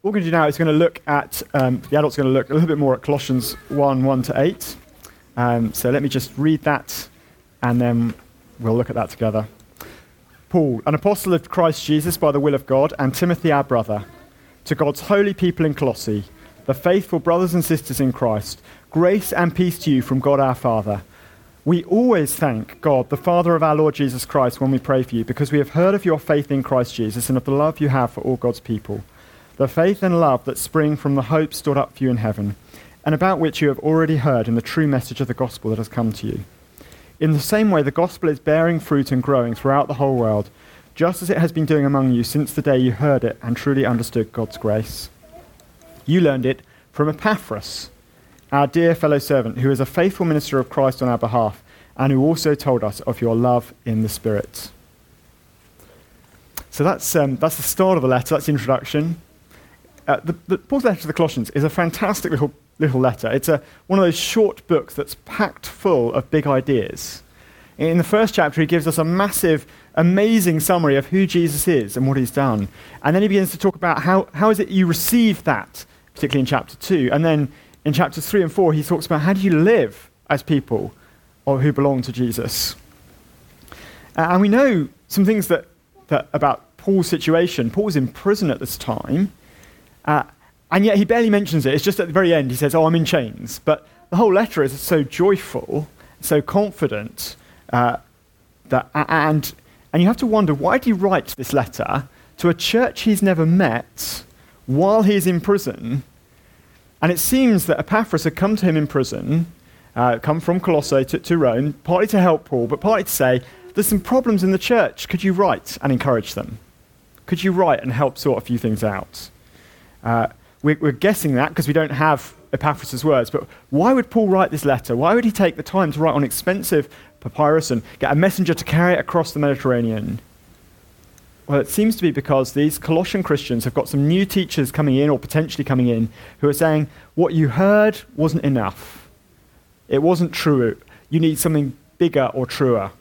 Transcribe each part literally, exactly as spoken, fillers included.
what we're going to do now is going to look at, um, the adults are going to look a little bit more at Colossians one, one to eight. Um, so let me just read that, and then we'll look at that together. Paul, an apostle of Christ Jesus by the will of God, and Timothy our brother, to God's holy people in Colossae, the faithful brothers and sisters in Christ, grace and peace to you from God our Father. We always thank God, the Father of our Lord Jesus Christ, when we pray for you, because we have heard of your faith in Christ Jesus and of the love you have for all God's people, the faith and love that spring from the hope stored up for you in heaven, and about which you have already heard in the true message of the gospel that has come to you. In the same way, the gospel is bearing fruit and growing throughout the whole world, just as it has been doing among you since the day you heard it and truly understood God's grace. You learned it from Epaphras, our dear fellow servant, who is a faithful minister of Christ on our behalf, and who also told us of your love in the Spirit. So that's um, that's the start of the letter, that's the introduction. Uh, the, the Paul's letter to the Colossians is a fantastic little little letter. It's a, one of those short books that's packed full of big ideas. In the first chapter, he gives us a massive, amazing summary of who Jesus is and what he's done. And then he begins to talk about how, how is it you receive that, particularly in chapter two. And then in chapters three and four, he talks about how do you live as people or who belong to Jesus. Uh, and we know some things that, that about Paul's situation. Paul's in prison at this time. Uh, And yet he barely mentions it. It's just at the very end he says, oh, I'm in chains. But the whole letter is so joyful, so confident, uh, that and and you have to wonder, why did he write this letter to a church he's never met while he's in prison? And it seems that Epaphras had come to him in prison, uh, come from Colossae to, to Rome, partly to help Paul, but partly to say, there's some problems in the church. Could you write and encourage them? Could you write and help sort a few things out? Uh, We're, we're guessing that because we don't have Epaphras' words, but why would Paul write this letter? Why would he take the time to write on expensive papyrus and get a messenger to carry it across the Mediterranean? Well, it seems to be because these Colossian Christians have got some new teachers coming in, or potentially coming in, who are saying, what you heard wasn't enough. It wasn't true. You need something bigger or truer.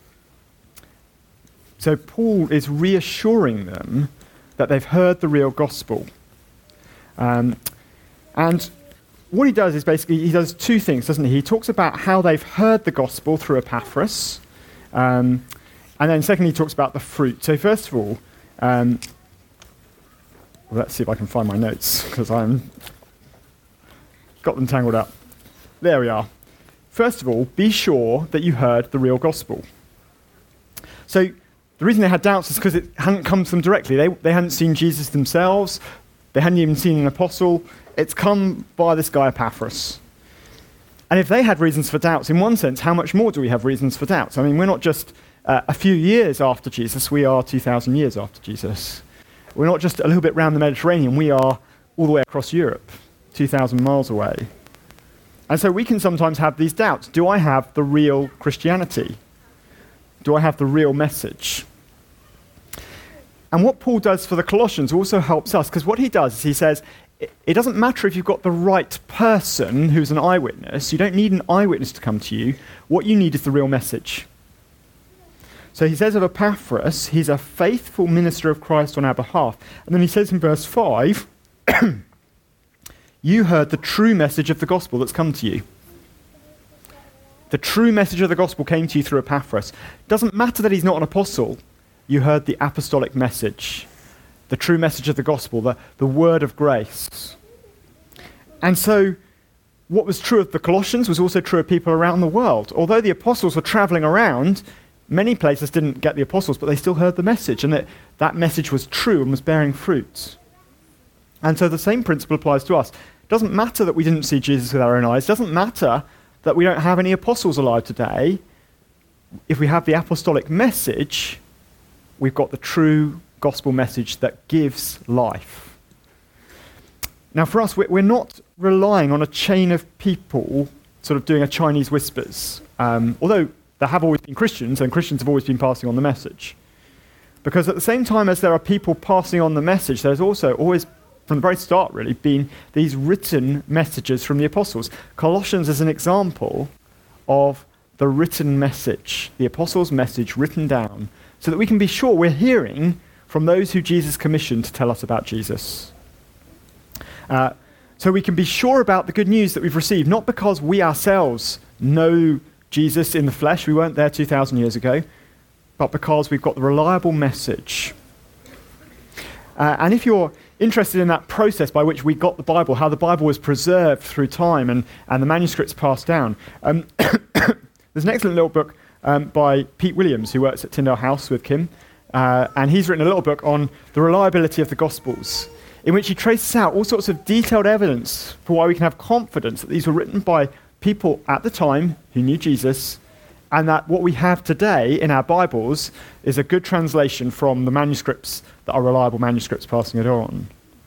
So Paul is reassuring them that they've heard the real gospel. Um, and what he does is basically, he does two things, doesn't he? He talks about how they've heard the gospel through Epaphras, um, and then secondly, he talks about the fruit. So first of all, um, well, let's see if I can find my notes, because I'm got them tangled up. There we are. First of all, be sure that you heard the real gospel. So the reason they had doubts is because it hadn't come to them directly. They, they hadn't seen Jesus themselves. They hadn't even seen an apostle. It's come by this guy Epaphras. And if they had reasons for doubts, in one sense, how much more do we have reasons for doubts? I mean, we're not just uh, a few years after Jesus, we are two thousand years after Jesus. We're not just a little bit round the Mediterranean, we are all the way across Europe, two thousand miles away. And so we can sometimes have these doubts. Do I have the real Christianity? Do I have the real message? And what Paul does for the Colossians also helps us, because what he does is he says, it, it doesn't matter if you've got the right person who's an eyewitness. You don't need an eyewitness to come to you. What you need is the real message. So he says of Epaphras, he's a faithful minister of Christ on our behalf. And then he says in verse five, you heard the true message of the gospel that's come to you. The true message of the gospel came to you through Epaphras. It doesn't matter that he's not an apostle. You heard the apostolic message, the true message of the gospel, the, the word of grace. And so what was true of the Colossians was also true of people around the world. Although the apostles were traveling around, many places didn't get the apostles, but they still heard the message, and that, that message was true and was bearing fruit. And so the same principle applies to us. It doesn't matter that we didn't see Jesus with our own eyes. It doesn't matter that we don't have any apostles alive today. If we have the apostolic message, we've got the true gospel message that gives life. Now for us, we're not relying on a chain of people sort of doing a Chinese whispers, um, although there have always been Christians, and Christians have always been passing on the message. Because at the same time as there are people passing on the message, there's also always, from the very start really, been these written messages from the apostles. Colossians is an example of the written message, the apostles' message written down, so that we can be sure we're hearing from those who Jesus commissioned to tell us about Jesus. Uh, so we can be sure about the good news that we've received, not because we ourselves know Jesus in the flesh, we weren't there two thousand years ago, but because we've got the reliable message. Uh, and if you're interested in that process by which we got the Bible, how the Bible was preserved through time and, and the manuscripts passed down, um, there's an excellent little book um, by Pete Williams, who works at Tyndale House with Kim, uh, and he's written a little book on the reliability of the Gospels, in which he traces out all sorts of detailed evidence for why we can have confidence that these were written by people at the time who knew Jesus, and that what we have today in our Bibles is a good translation from the manuscripts that are reliable manuscripts passing it on.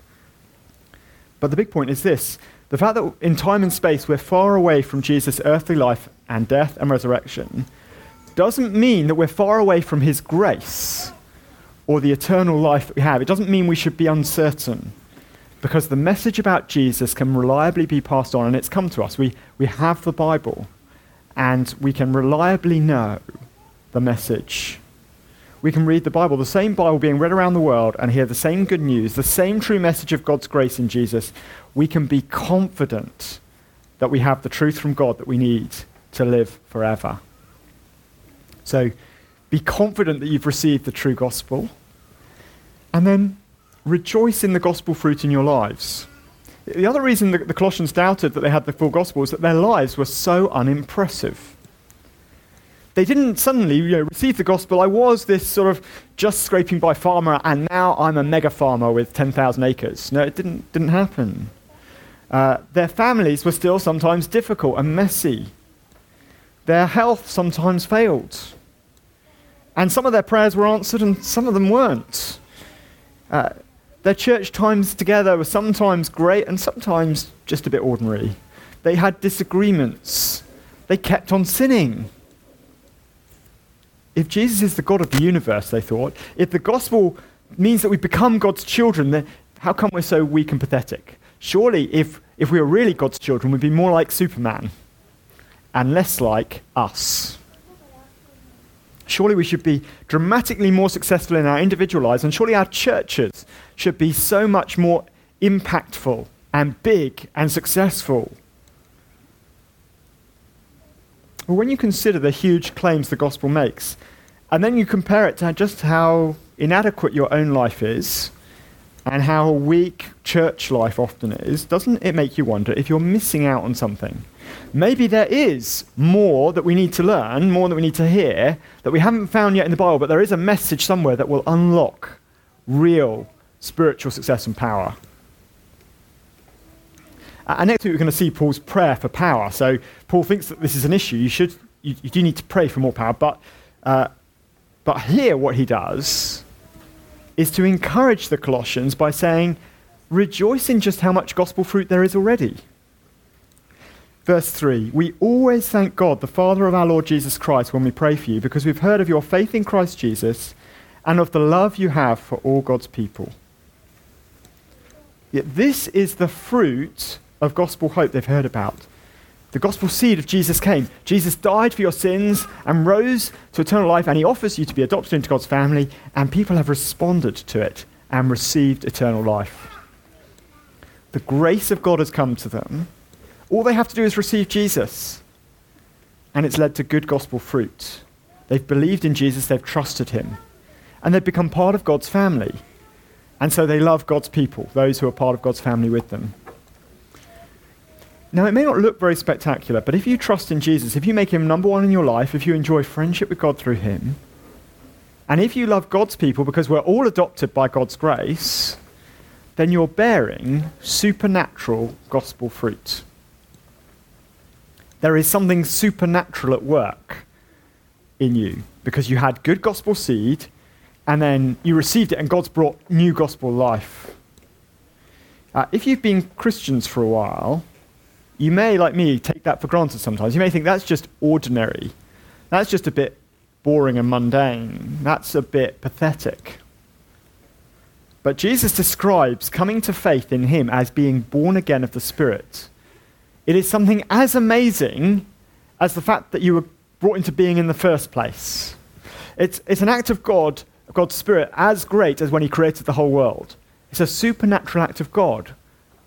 But the big point is this: the fact that in time and space we're far away from Jesus' earthly life and death and resurrection doesn't mean that we're far away from his grace or the eternal life that we have. It doesn't mean we should be uncertain, because the message about Jesus can reliably be passed on, and it's come to us. We, we have the Bible, and we can reliably know the message. We can read the Bible, the same Bible being read around the world, and hear the same good news, the same true message of God's grace in Jesus. We can be confident that we have the truth from God that we need to live forever. So be confident that you've received the true gospel, and then rejoice in the gospel fruit in your lives. The other reason that the Colossians doubted that they had the full gospel is that their lives were so unimpressive. They didn't suddenly you know, receive the gospel. I was this sort of just scraping by farmer, and now I'm a mega farmer with ten thousand acres. No, it didn't, didn't happen. Uh, their families were still sometimes difficult and messy. Their health sometimes failed. And some of their prayers were answered and some of them weren't. Uh, their church times together were sometimes great and sometimes just a bit ordinary. They had disagreements. They kept on sinning. If Jesus is the God of the universe, they thought, if the gospel means that we become God's children, then how come we're so weak and pathetic? Surely if, if we were really God's children, we'd be more like Superman and less like us. Surely we should be dramatically more successful in our individual lives, and surely our churches should be so much more impactful and big and successful. Well, when you consider the huge claims the gospel makes, and then you compare it to just how inadequate your own life is, and how weak church life often is, doesn't it make you wonder if you're missing out on something? Maybe there is more that we need to learn, more that we need to hear, that we haven't found yet in the Bible, but there is a message somewhere that will unlock real spiritual success and power. Uh, and next week we're going to see Paul's prayer for power. So Paul thinks that this is an issue. You should, you, you do need to pray for more power, but uh, but here what he does is to encourage the Colossians by saying, rejoice in just how much gospel fruit there is already. Verse three, we always thank God, the Father of our Lord Jesus Christ, when we pray for you, because we've heard of your faith in Christ Jesus and of the love you have for all God's people. Yet this is the fruit of gospel hope they've heard about. The gospel seed of Jesus came. Jesus died for your sins and rose to eternal life, and he offers you to be adopted into God's family, and people have responded to it and received eternal life. The grace of God has come to them. All they have to do is receive Jesus, and it's led to good gospel fruit. They've believed in Jesus, they've trusted him, and they've become part of God's family. And so they love God's people, those who are part of God's family with them. Now, it may not look very spectacular, but if you trust in Jesus, if you make him number one in your life, if you enjoy friendship with God through him, and if you love God's people because we're all adopted by God's grace, then you're bearing supernatural gospel fruit. There is something supernatural at work in you because you had good gospel seed and then you received it and God's brought new gospel life. Uh, if you've been Christians for a while, you may, like me, take that for granted sometimes. You may think that's just ordinary. That's just a bit boring and mundane. That's a bit pathetic. But Jesus describes coming to faith in him as being born again of the Spirit. It is something as amazing as the fact that you were brought into being in the first place. It's, it's an act of God, God's Spirit, as great as when he created the whole world. It's a supernatural act of God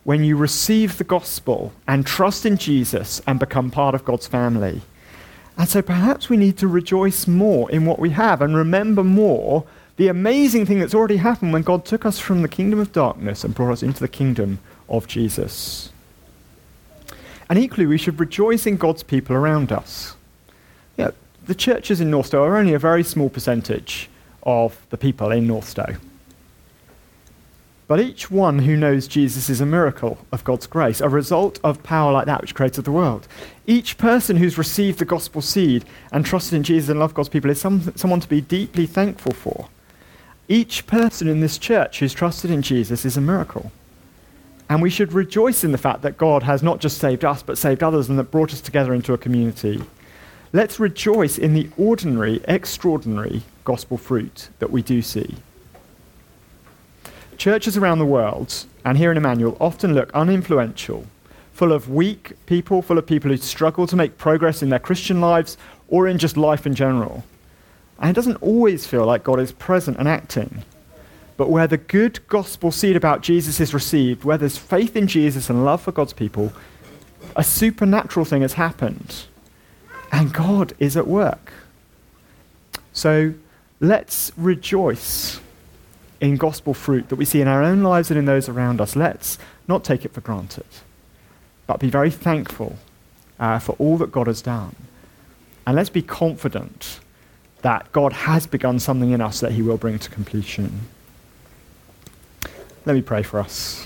when you receive the gospel and trust in Jesus and become part of God's family. And so perhaps we need to rejoice more in what we have and remember more the amazing thing that's already happened when God took us from the kingdom of darkness and brought us into the kingdom of Jesus. And equally, we should rejoice in God's people around us. Yeah, the churches in Northstowe are only a very small percentage of the people in Northstowe. But each one who knows Jesus is a miracle of God's grace, a result of power like that which created the world. Each person who's received the gospel seed and trusted in Jesus and loved God's people is some, someone to be deeply thankful for. Each person in this church who's trusted in Jesus is a miracle. And we should rejoice in the fact that God has not just saved us, but saved others and that brought us together into a community. Let's rejoice in the ordinary, extraordinary gospel fruit that we do see. Churches around the world, and here in Emmanuel, often look uninfluential, full of weak people, full of people who struggle to make progress in their Christian lives or in just life in general. And it doesn't always feel like God is present and acting. But where the good gospel seed about Jesus is received, where there's faith in Jesus and love for God's people, a supernatural thing has happened. And God is at work. So let's rejoice in gospel fruit that we see in our own lives and in those around us. Let's not take it for granted, but be very thankful uh, for all that God has done. And let's be confident that God has begun something in us that he will bring to completion. Let me pray for us.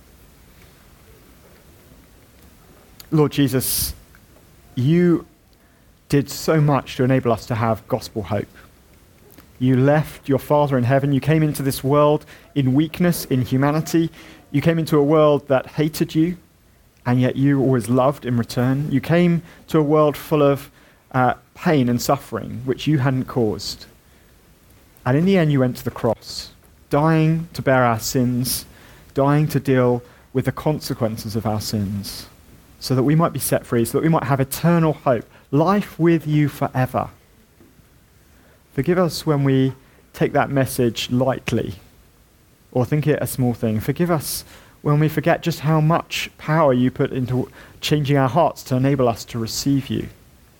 Lord Jesus, you did so much to enable us to have gospel hope. You left your Father in heaven. You came into this world in weakness, in humanity. You came into a world that hated you, and yet you always loved in return. You came to a world full of uh, pain and suffering, which you hadn't caused. And in the end, you went to the cross, dying to bear our sins, dying to deal with the consequences of our sins, so that we might be set free, so that we might have eternal hope, life with you forever. Forgive us when we take that message lightly or think it a small thing. Forgive us when we forget just how much power you put into changing our hearts to enable us to receive you.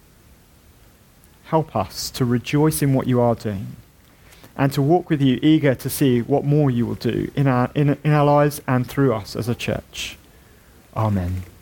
Help us to rejoice in what you are doing and to walk with you, eager to see what more you will do in our, in, in our lives and through us as a church. Amen.